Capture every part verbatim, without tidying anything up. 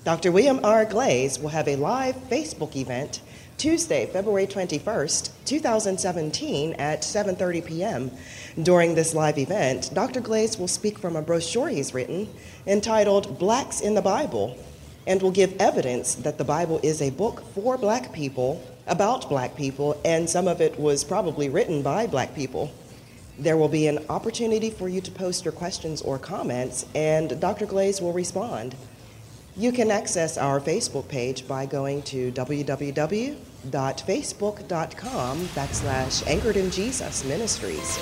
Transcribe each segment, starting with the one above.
Doctor William R. Glaze will have a live Facebook event Tuesday, February twenty-first, two thousand seventeen at seven thirty p.m. During this live event, Doctor Glaze will speak from a brochure he's written entitled Blacks in the Bible, and will give evidence that the Bible is a book for black people, about black people, and some of it was probably written by black people. There will be an opportunity for you to post your questions or comments, and Doctor Glaze will respond. You can access our Facebook page by going to www.facebook.com backslash Anchored in Jesus Ministries.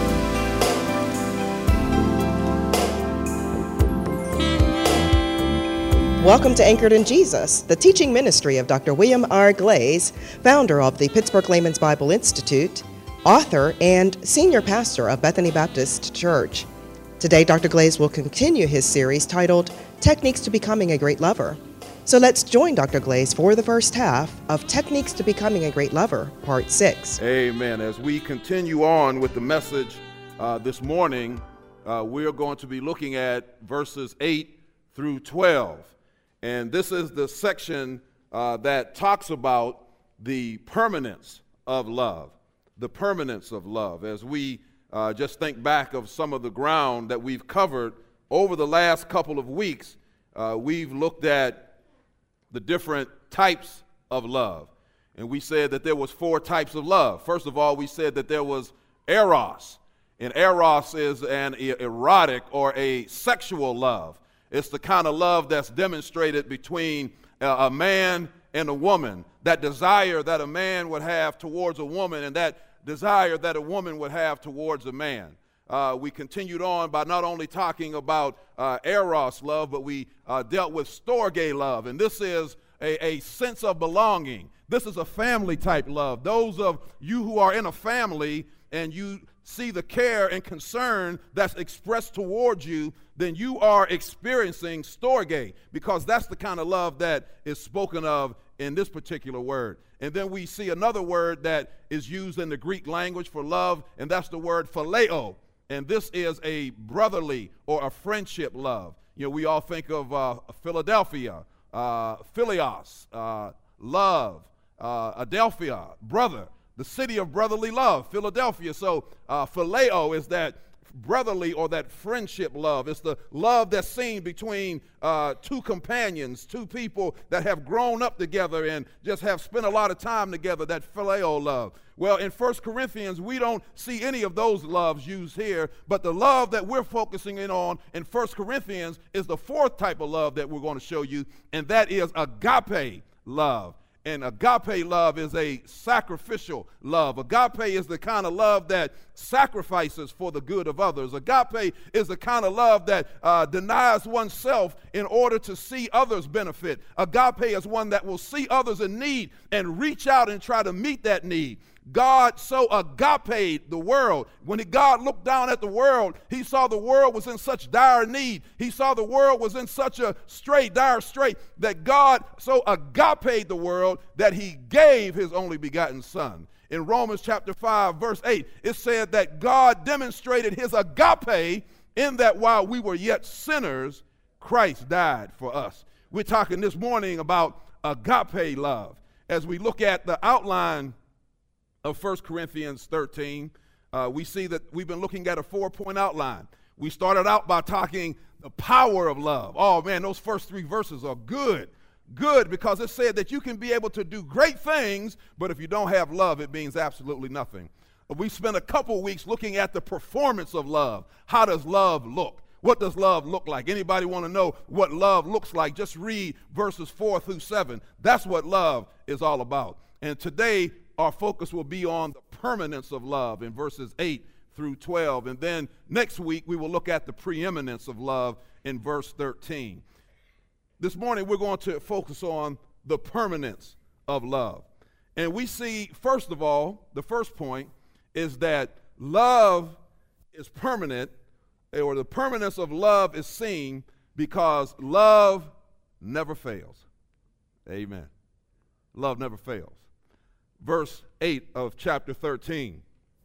Welcome to Anchored in Jesus, the teaching ministry of Doctor William R. Glaze, founder of the Pittsburgh Layman's Bible Institute, author, and senior pastor of Bethany Baptist Church. Today, Doctor Glaze will continue his series titled Techniques to Becoming a Great Lover. So let's join Doctor Glaze for the first half of Techniques to Becoming a Great Lover, Part six. Amen. As we continue on with the message uh, this morning, uh, we're going to be looking at verses eight through twelve. And this is the section uh, that talks about the permanence of love, the permanence of love. As we uh, just think back of some of the ground that we've covered over the last couple of weeks, uh, we've looked at the different types of love. And we said that there was four types of love. First of all, we said that there was eros. And eros is an erotic or a sexual love. It's the kind of love that's demonstrated between a, a man and a woman, that desire that a man would have towards a woman and that desire that a woman would have towards a man. Uh, we continued on by not only talking about uh, eros love, but we uh, dealt with storge love, and this is a, a sense of belonging. This is a family type love. Those of you who are in a family and you see the care and concern that's expressed towards you, then you are experiencing storge, because that's the kind of love that is spoken of in this particular word. And then we see another word that is used in the Greek language for love, and that's the word phileo. And this is a brotherly or a friendship love. You know, we all think of uh, Philadelphia, uh, Philios, uh, love, uh, Adelphia, brother, the city of brotherly love, Philadelphia. So uh, phileo is that brotherly or that friendship love. It's the love that's seen between uh, two companions, two people that have grown up together and just have spent a lot of time together, that phileo love. Well, in First Corinthians, we don't see any of those loves used here, but the love that we're focusing in on in First Corinthians is the fourth type of love that we're going to show you, and that is agape love. And agape love is a sacrificial love. Agape is the kind of love that sacrifices for the good of others. Agape is the kind of love that uh, denies oneself in order to see others benefit. Agape is one that will see others in need and reach out and try to meet that need. God so agaped the world. When God looked down at the world, he saw the world was in such dire need. He saw the world was in such a strait, dire strait, that God so agaped the world that he gave his only begotten son. In Romans chapter five, verse eight, it said that God demonstrated his agape in that while we were yet sinners, Christ died for us. We're talking this morning about agape love. As we look at the outline of First Corinthians thirteen, uh, we see that we've been looking at a four-point outline. We started out by talking the power of love. Oh man, those first three verses are good. Good, because it said that you can be able to do great things, but if you don't have love, it means absolutely nothing. We spent a couple weeks looking at the performance of love. How does love look? What does love look like? Anybody want to know what love looks like? Just read verses four through seven. That's what love is all about. And today, our focus will be on the permanence of love in verses eight through twelve. And then next week, we will look at the preeminence of love in verse thirteen. This morning, we're going to focus on the permanence of love. And we see, first of all, the first point is that love is permanent, or the permanence of love is seen because love never fails. Amen. Love never fails. Verse eight of chapter thirteen.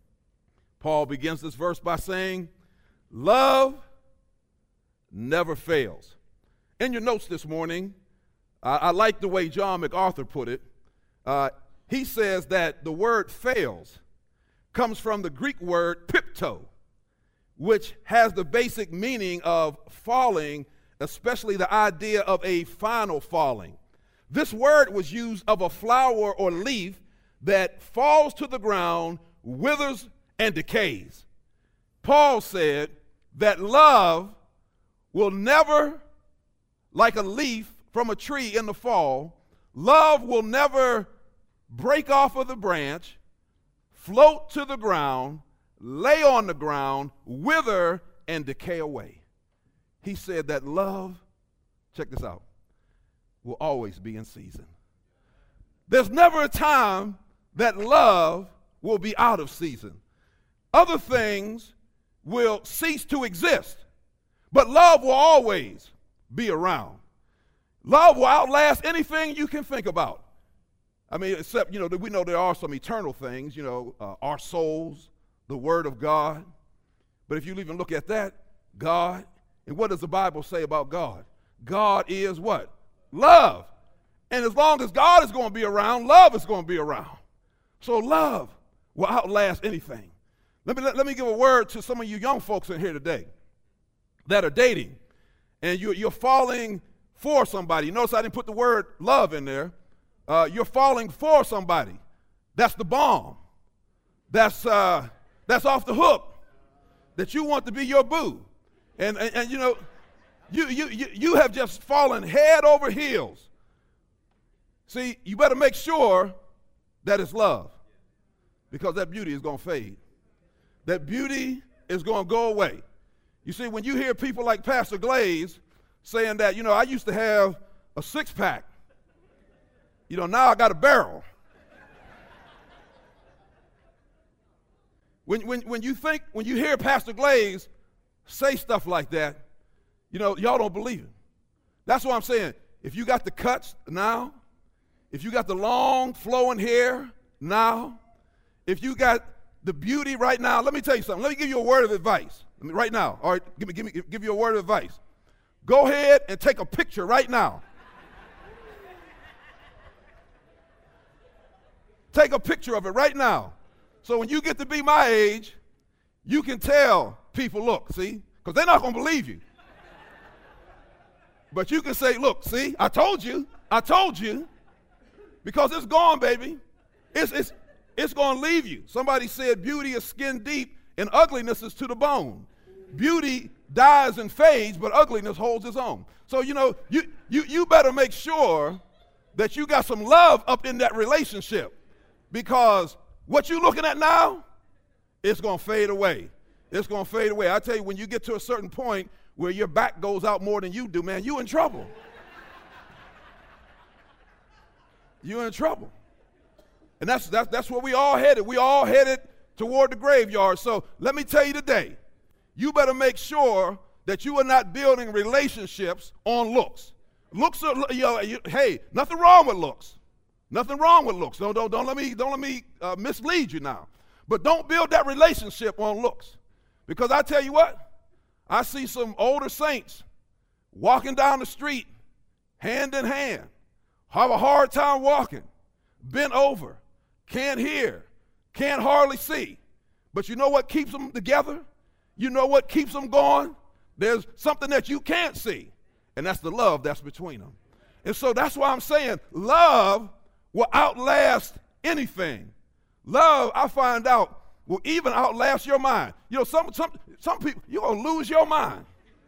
Paul begins this verse by saying, love never fails. In your notes this morning, I, I like the way John MacArthur put it. Uh, he says that the word fails comes from the Greek word pipto, which has the basic meaning of falling, especially the idea of a final falling. This word was used of a flower or leaf that falls to the ground, withers, and decays. Paul said that love will never, like a leaf from a tree in the fall, love will never break off of the branch, float to the ground, lay on the ground, wither, and decay away. He said that love, check this out, will always be in season. There's never a time that love will be out of season. Other things will cease to exist, but love will always be around. Love will outlast anything you can think about. I mean, except, you know, we know there are some eternal things, you know, uh, our souls, the Word of God. But if you even look at that, God, and what does the Bible say about God? God is what? Love. And as long as God is going to be around, love is going to be around. So love will outlast anything. Let me, let, let me give a word to some of you young folks in here today that are dating, and you, you're falling for somebody. You notice I didn't put the word love in there. Uh, you're falling for somebody. That's the bomb. That's, uh, that's off the hook, that you want to be your boo. And, and, and you know, you, you, you, you have just fallen head over heels. See, you better make sure that it's love, because that beauty is going to fade. That beauty is going to go away. You see, when you hear people like Pastor Glaze saying that, you know, I used to have a six-pack. You know, now I got a barrel. When, when, when you think, when you hear Pastor Glaze say stuff like that, you know, y'all don't believe it. That's what I'm saying. If you got the cuts now, if you got the long flowing hair now, if you got the beauty right now, let me tell you something. Let me give you a word of advice. I mean, right now. All right, give me, give me, give you a word of advice. Go ahead and take a picture right now. Take a picture of it right now. So when you get to be my age, you can tell people, look, see, because they're not going to believe you. But you can say, look, see, I told you, I told you, because it's gone, baby. It's, it's, it's going to leave you. Somebody said beauty is skin deep and ugliness is to the bone. Beauty dies and fades, but ugliness holds its own. So, you know, you, you, you better make sure that you got some love up in that relationship, because what you're looking at now, it's going to fade away. It's going to fade away. I tell you, when you get to a certain point where your back goes out more than you do, man, you in trouble. You're in trouble. And that's, that's, that's where we all headed. We all headed toward the graveyard. So let me tell you today, you better make sure that you are not building relationships on looks. Looks are, you know, you, hey, nothing wrong with looks. Nothing wrong with looks. Don't, don't, don't let me, don't let me uh, mislead you now. But don't build that relationship on looks. Because I tell you what, I see some older saints walking down the street, hand in hand, have a hard time walking, bent over, can't hear, can't hardly see. But you know what keeps them together? You know what keeps them going? There's something that you can't see, and that's the love that's between them. And so that's why I'm saying love will outlast anything. Love, I find out, will even outlast your mind. You know, some, some, some people, you're going to lose your mind.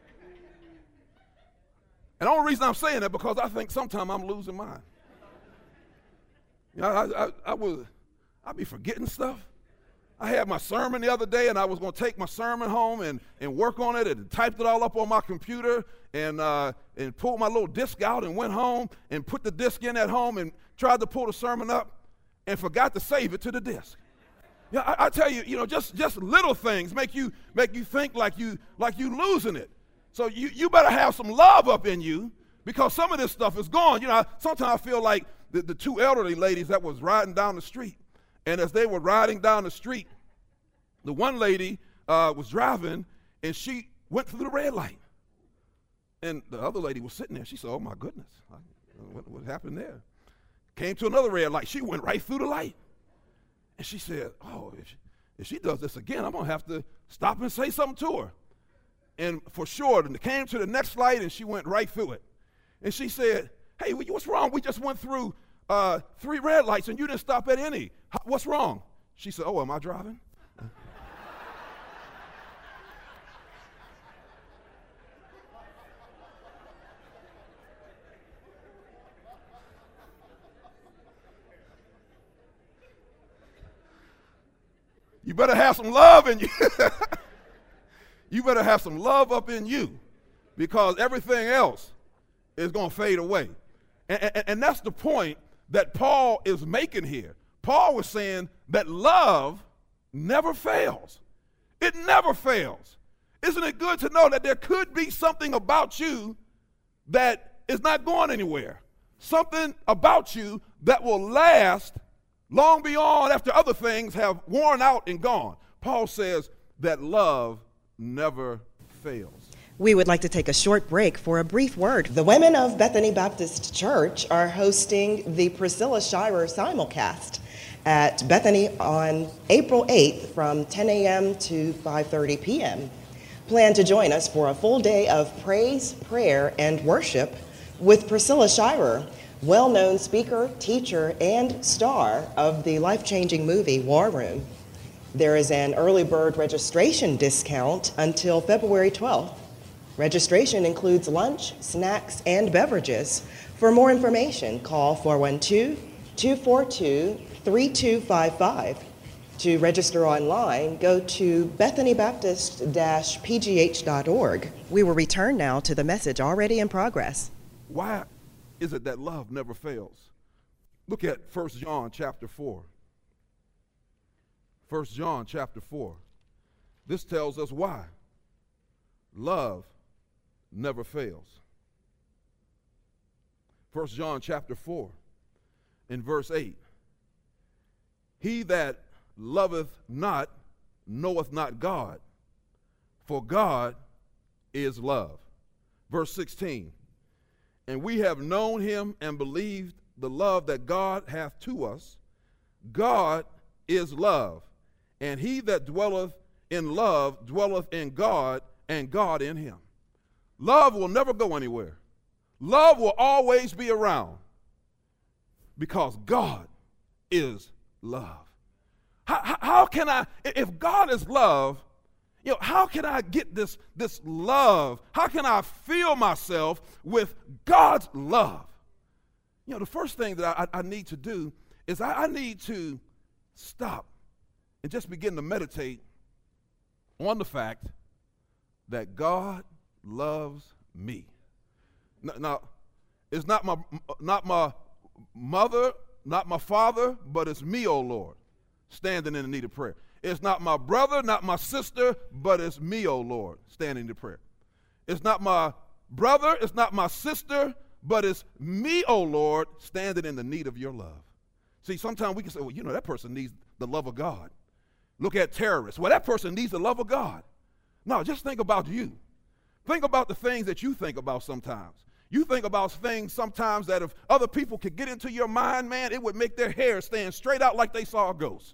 And the only reason I'm saying that because I think sometimes I'm losing mine. You know, I, I, I was, I'd be forgetting stuff. I had my sermon the other day, and I was going to take my sermon home and, and work on it, and typed it all up on my computer, and uh, and pulled my little disc out and went home and put the disc in at home and tried to pull the sermon up and forgot to save it to the disc. Yeah, I, I tell you, you know, just, just little things make you make you think like you like you losing it. So you, you better have some love up in you, because some of this stuff is gone. You know, sometimes I feel like the, the two elderly ladies that was riding down the street, and as they were riding down the street, the one lady uh, was driving, and she went through the red light. And the other lady was sitting there. She said, oh, my goodness. what, what happened there? Came to another red light. She went right through the light. And she said, oh, if she, if she does this again, I'm going to have to stop and say something to her. And for sure, and came to the next light, and she went right through it. And she said, hey, what's wrong? We just went through uh, three red lights, and you didn't stop at any. What's wrong? She said, oh, am I driving? You better have some love in you. You better have some love up in you, because everything else is going to fade away. And, and, and that's the point that Paul is making here. Paul was saying that love never fails. It never fails. Isn't it good to know that there could be something about you that is not going anywhere? Something about you that will last long beyond after other things have worn out and gone. Paul says that love never fails. We would like to take a short break for a brief word. The women of Bethany Baptist Church are hosting the Priscilla Shirer simulcast at Bethany on April eighth from ten a.m. to five thirty p.m. Plan to join us for a full day of praise, prayer, and worship with Priscilla Shirer, well-known speaker, teacher, and star of the life-changing movie War Room. There is an early bird registration discount until February twelfth. Registration includes lunch, snacks, and beverages. For more information, call four one two, two four two, three two five five. To register online, go to bethany baptist dash p g h dot org. We will return now to the message already in progress. Why is it that love never fails? Look at First John chapter four. First John chapter four. This tells us why love never fails. First John chapter four in verse eight. He that loveth not knoweth not God, for God is love. Verse sixteen. And we have known him and believed the love that God hath to us. God is love, and he that dwelleth in love dwelleth in God, and God in him. Love will never go anywhere. Love will always be around, because God is love. How, how, how can I, if God is love, you know, how can I get this, this love? How can I fill myself with God's love? You know, the first thing that I, I need to do is I, I need to stop and just begin to meditate on the fact that God loves me. Now, now it's not my, not my mother, not my father, but it's me, oh Lord, standing in the need of prayer. It's not my brother, not my sister, but it's me, oh Lord, standing in prayer. It's not my brother, it's not my sister, but it's me, oh Lord, standing in the need of your love. See, sometimes we can say, well, you know, that person needs the love of God. Look at terrorists. Well, that person needs the love of God. No, just think about you. Think about the things that you think about sometimes. You think about things sometimes that if other people could get into your mind, man, it would make their hair stand straight out like they saw a ghost.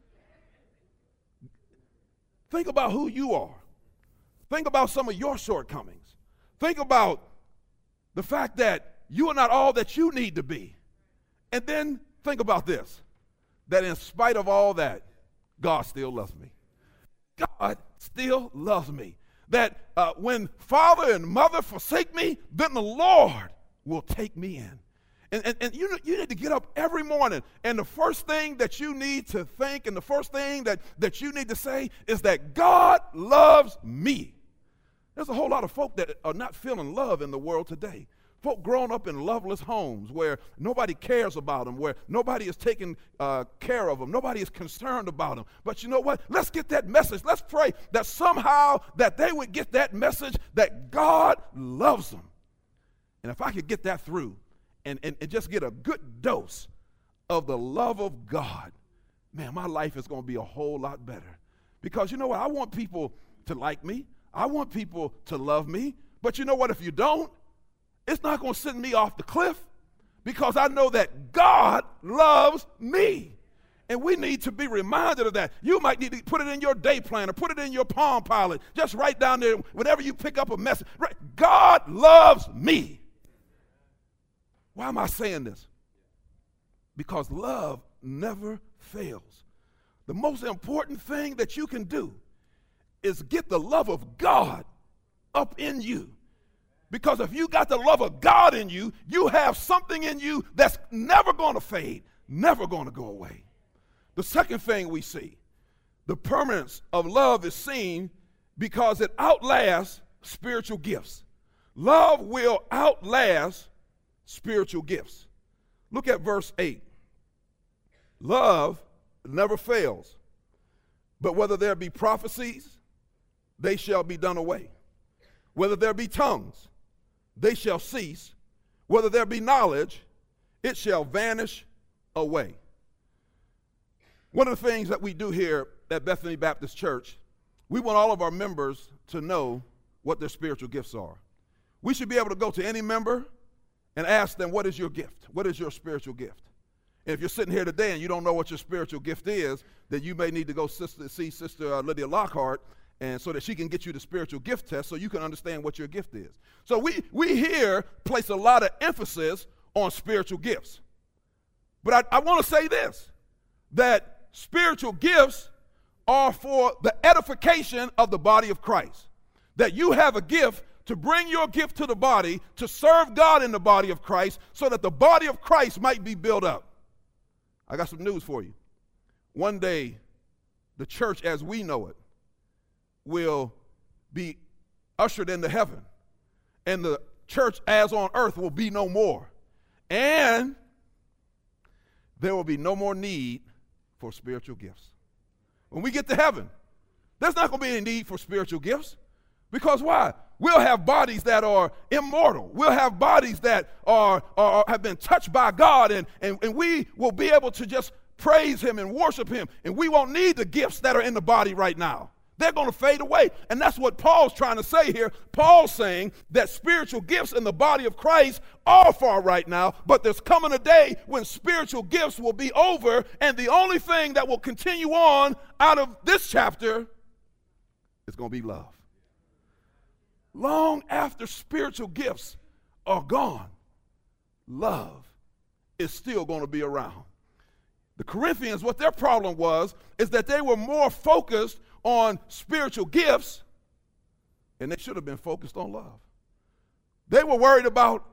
Think about who you are. Think about some of your shortcomings. Think about the fact that you are not all that you need to be. And then think about this, that in spite of all that, God still loves me. God still loves me. That uh, when father and mother forsake me, then the Lord will take me in. And, and, and you, you need to get up every morning, and the first thing that you need to think and the first thing that, that you need to say is that God loves me. There's a whole lot of folk that are not feeling love in the world today. Folk grown up in loveless homes where nobody cares about them, where nobody is taking uh, care of them, nobody is concerned about them. But you know what? Let's get that message. Let's pray that somehow that they would get that message that God loves them. And if I could get that through, And, and, and just get a good dose of the love of God, man, my life is going to be a whole lot better. Because you know what? I want people to like me. I want people to love me. But you know what? If you don't, it's not going to send me off the cliff, because I know that God loves me. And we need to be reminded of that. You might need to put it in your day planner, put it in your Palm Pilot. Just write down there whenever you pick up a message. Right, God loves me. Why am I saying this? Because love never fails. The most important thing that you can do is get the love of God up in you. Because if you got the love of God in you, you have something in you that's never going to fade, never going to go away. The second thing we see, the permanence of love is seen because it outlasts spiritual gifts. Love will outlast spiritual gifts. Look at verse eight. Love never fails, but whether there be prophecies, they shall be done away. Whether there be tongues, they shall cease. Whether there be knowledge, it shall vanish away. One of the things that we do here at Bethany Baptist Church, we want all of our members to know what their spiritual gifts are. We should be able to go to any member and ask them, what is your gift? What is your spiritual gift? And if you're sitting here today and you don't know what your spiritual gift is, then you may need to go sister, see Sister uh, Lydia Lockhart, and so that she can get you the spiritual gift test so you can understand what your gift is. So we, we here place a lot of emphasis on spiritual gifts. But I, I want to say this, that spiritual gifts are for the edification of the body of Christ. That you have a gift to bring your gift to the body, to serve God in the body of Christ, so that the body of Christ might be built up. I got some news for you. One day, the church as we know it will be ushered into heaven, and the church as on earth will be no more. And there will be no more need for spiritual gifts. When we get to heaven, there's not going to be any need for spiritual gifts. Because why? We'll have bodies that are immortal. We'll have bodies that are, are have been touched by God, and, and, and we will be able to just praise him and worship him, and we won't need the gifts that are in the body right now. They're going to fade away. And that's what Paul's trying to say here. Paul's saying that spiritual gifts in the body of Christ are for right now, but there's coming a day when spiritual gifts will be over, and the only thing that will continue on out of this chapter is going to be love. Long after spiritual gifts are gone, love is still going to be around. The Corinthians, what their problem was, is that they were more focused on spiritual gifts, and they should have been focused on love. They were worried about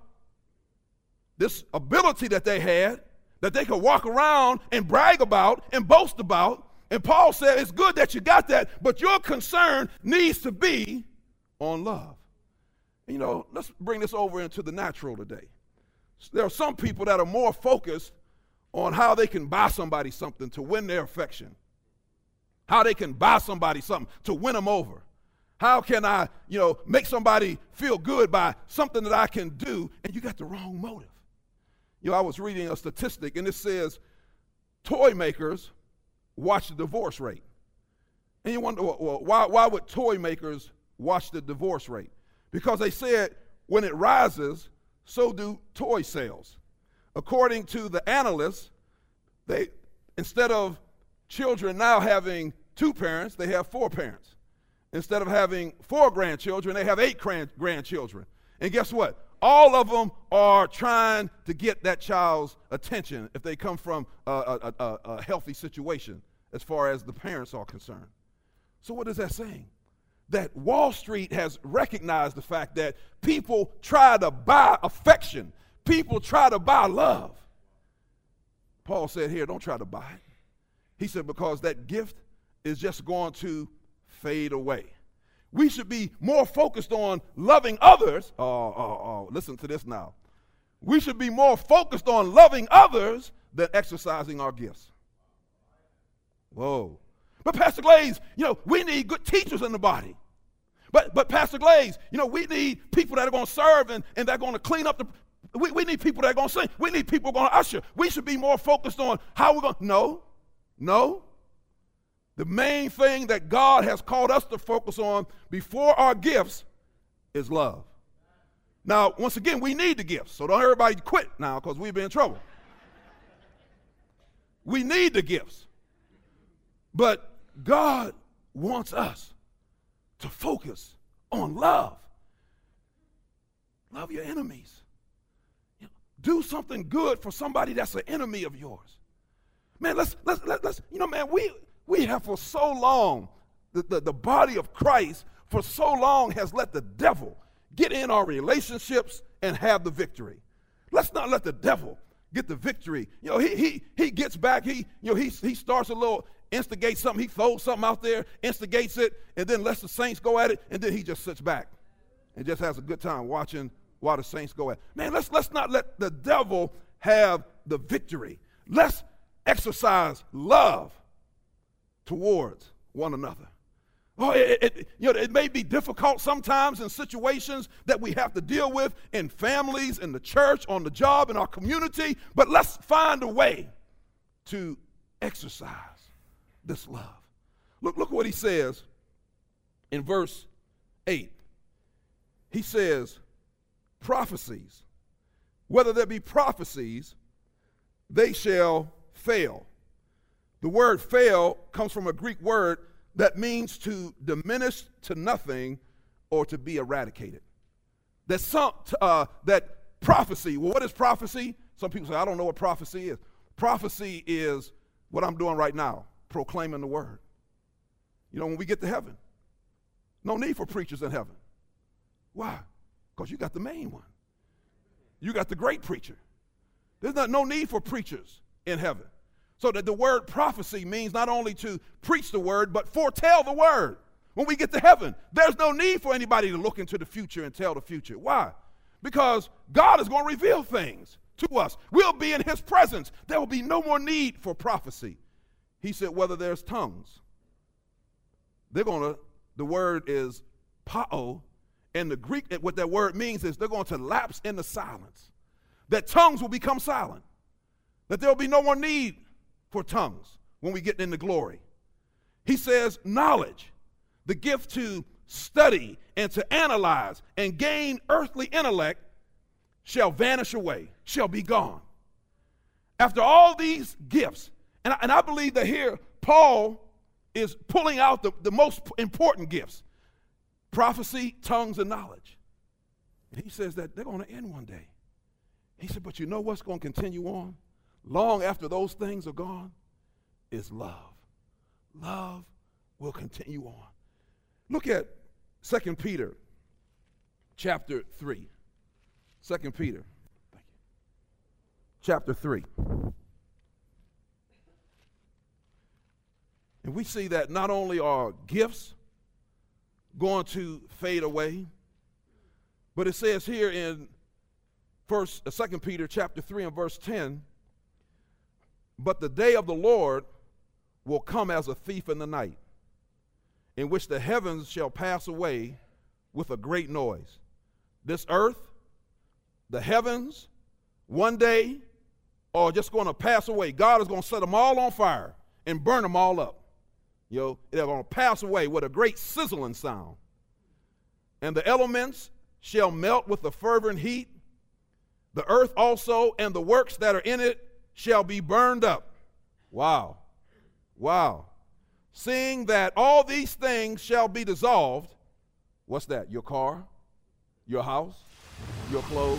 this ability that they had, that they could walk around and brag about and boast about. And Paul said, it's good that you got that, but your concern needs to be on love. And, you know, let's bring this over into the natural today. There are some people that are more focused on how they can buy somebody something to win their affection. How they can buy somebody something to win them over. How can I, you know, make somebody feel good by something that I can do? And you got the wrong motive. You know, I was reading a statistic, and it says toy makers watch the divorce rate. And you wonder, well, why, why would toy makers watch the divorce rate? Because they said when it rises, so do toy sales. According to the analysts, they instead of children now having two parents, they have four parents. Instead of having four grandchildren, they have eight grand- grandchildren. And guess what? All of them are trying to get that child's attention if they come from a, a, a, a healthy situation as far as the parents are concerned. So what is that saying? That Wall Street has recognized the fact that people try to buy affection. People try to buy love. Paul said here, don't try to buy it. He said, because that gift is just going to fade away. We should be more focused on loving others. Oh, oh, oh, listen to this now. We should be more focused on loving others than exercising our gifts. Whoa. But Pastor Glaze, you know, we need good teachers in the body. But but Pastor Glaze, you know, we need people that are going to serve and, and that are going to clean up the, we, we need people that are going to sing. We need people going to usher. We should be more focused on how we're going to, no, no. The main thing that God has called us to focus on before our gifts is love. Now, once again, we need the gifts, so don't everybody quit now because we'll be in trouble. We need the gifts. But God wants us to focus on love. Love your enemies. You know, do something good for somebody that's an enemy of yours. Man, let's, let's, let's, let's you know, man, we, we have for so long, the, the, the body of Christ for so long has let the devil get in our relationships and have the victory. Let's not let the devil get the victory. You know, he he he gets back, he you know, he he starts a little, instigates something, he throws something out there, instigates it, and then lets the saints go at it, and then he just sits back and just has a good time watching while the saints go at it. Man, let's let's not let the devil have the victory. Let's exercise love towards one another. Oh, it, it, you know, it may be difficult sometimes in situations that we have to deal with in families, in the church, on the job, in our community, but let's find a way to exercise this love. Look, look what he says in verse eight. He says, prophecies, whether there be prophecies, they shall fail. The word fail comes from a Greek word that means to diminish to nothing or to be eradicated. That some uh, that prophecy, well, what is prophecy? Some people say, I don't know what prophecy is. Prophecy is what I'm doing right now, proclaiming the word. You know, when we get to heaven, no need for preachers in heaven. Why? Because you got the main one. You got the great preacher. There's not, no need for preachers in heaven. So that the word prophecy means not only to preach the word, but foretell the word. When we get to heaven, there's no need for anybody to look into the future and tell the future. Why? Because God is going to reveal things to us. We'll be in his presence. There will be no more need for prophecy. He said, whether there's tongues, they're going to, the word is pao, and the Greek, what that word means is they're going to lapse into silence. That tongues will become silent. That there will be no more need for tongues when we get into glory. He says knowledge, the gift to study and to analyze and gain earthly intellect, shall vanish away, shall be gone. After all these gifts, and I, and I believe that here Paul is pulling out the, the most important gifts, prophecy, tongues, and knowledge. And he says that they're going to end one day. He said, but you know what's going to continue on? Long after those things are gone, is love. Love will continue on. Look at Second Peter chapter three. Second Peter, thank you. Chapter three. And we see that not only are gifts going to fade away, but it says here in First, uh, Second Peter chapter three and verse ten, but the day of the Lord will come as a thief in the night, in which the heavens shall pass away with a great noise. This earth, the heavens, one day are just going to pass away. God is going to set them all on fire and burn them all up. You know, they're going to pass away with a great sizzling sound. And the elements shall melt with a fervent heat. The earth also and the works that are in it shall be burned up. Wow. Wow. Seeing that all these things shall be dissolved, what's that? Your car, your house, your clothes.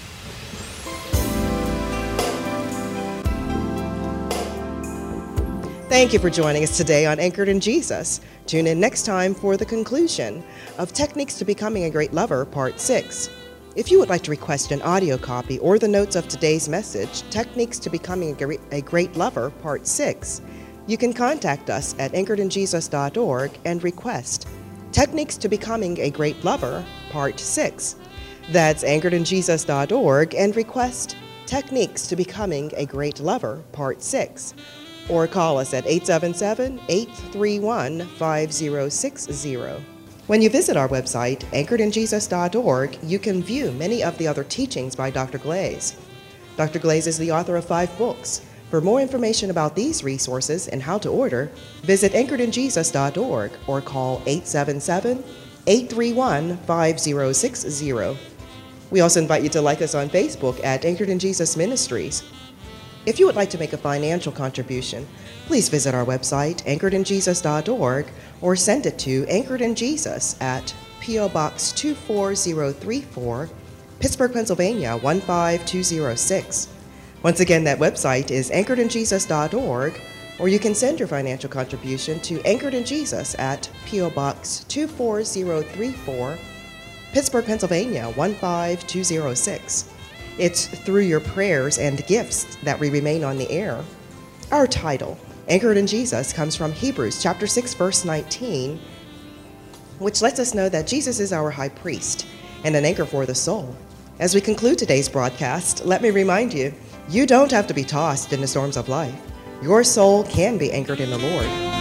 Thank you for joining us today on Anchored in Jesus. Tune in next time for the conclusion of Techniques to Becoming a Great Lover, Part six. If you would like to request an audio copy or the notes of today's message, Techniques to Becoming a Great Lover, Part six, you can contact us at anchored in jesus dot org and request Techniques to Becoming a Great Lover, Part six. That's anchored in jesus dot org and request Techniques to Becoming a Great Lover, Part six. Or call us at eight seven seven, eight three one, five zero six zero. When you visit our website, anchored in jesus dot org, you can view many of the other teachings by Doctor Glaze. Doctor Glaze is the author of five books. For more information about these resources and how to order, visit anchored in jesus dot org or call eight seven seven, eight three one, five zero six zero. We also invite you to like us on Facebook at Anchored in Jesus Ministries. If you would like to make a financial contribution, please visit our website, anchored in jesus dot org, or send it to Anchored in Jesus at P O Box two four zero three four, Pittsburgh, Pennsylvania one five two zero six. Once again, that website is anchored in jesus dot org, or you can send your financial contribution to Anchored in Jesus at P O Box two four zero three four, Pittsburgh, Pennsylvania one five two zero six. It's through your prayers and gifts that we remain on the air. Our title, Anchored in Jesus, comes from Hebrews chapter six, verse nineteen, which lets us know that Jesus is our high priest and an anchor for the soul. As we conclude today's broadcast, let me remind you, you don't have to be tossed in the storms of life. Your soul can be anchored in the Lord.